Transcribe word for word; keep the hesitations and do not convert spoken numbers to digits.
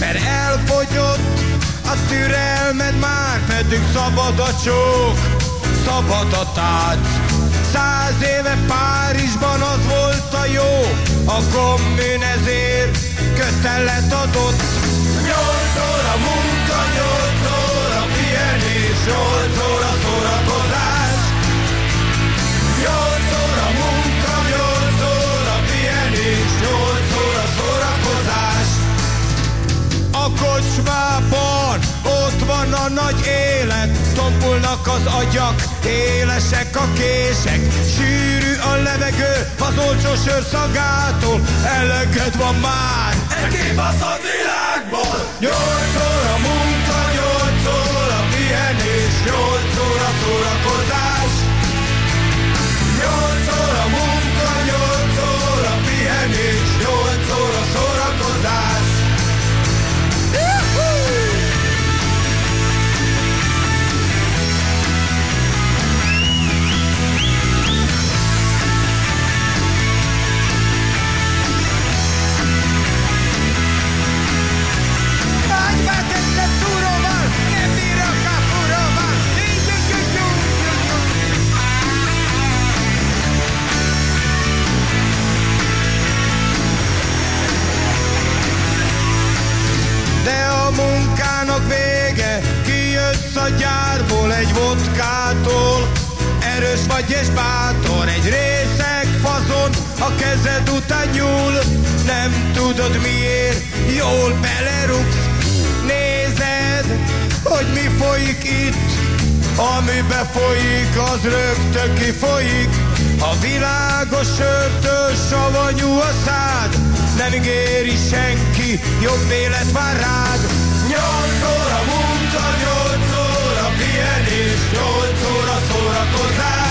mert elfogyott a türelmed már, pedig szabad a csók, szabad a tánc. Száz éve Párizsban az volt a jó, a kommun ezért kötelet adott. Nyolc óra munka, nyolc óra pihenés, nyolc óra szórakozás. Nyolc óra munka, nyolc óra pihenés, nyolc óra szórakozás. A kocsmában ott van a nagy élet, tompulnak az agyak, élesek a kések, sűrű a levegő az olcsó sör szagától, eleged van már egy kibaszott világból. Nyolc óra munka, nyolc óra pihenés, nyolc óra szórakozás. Nyolc óra munka, nyolc óra pihenés, nyolc óra szórakozás. De a munkának vége, kijössz a gyárból egy vodkától. Erős vagy és bátor, egy részeg fazon, a kezed után nyúl. Nem tudod miért, jól belerugsz. Nézed, hogy mi folyik itt, amibe folyik, az rögtön kifolyik. A világos sörtől savanyú a szád, nem ígéri senki, jobb élet vár rád. Nyolc óra munka, nyolc óra pihenés, nyolc óra szórakozás.